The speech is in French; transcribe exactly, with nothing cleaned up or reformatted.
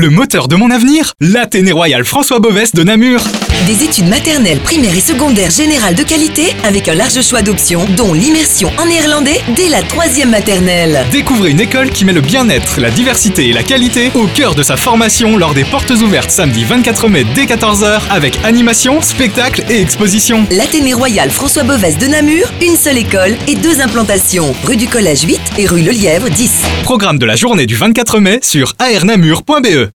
Le moteur de mon avenir, l'Athénée Royal François Bovesse de Namur. Des études maternelles, primaires et secondaires générales de qualité avec un large choix d'options, dont l'immersion en néerlandais dès la troisième maternelle. Découvrez une école qui met le bien-être, la diversité et la qualité au cœur de sa formation lors des portes ouvertes samedi vingt-quatre mai dès quatorze heures avec animation, spectacle et exposition. L'Athénée Royal François Bovesse de Namur, une seule école et deux implantations. Rue du Collège huit et rue Le Lièvre dix. Programme de la journée du vingt-quatre mai sur a r namur point b e.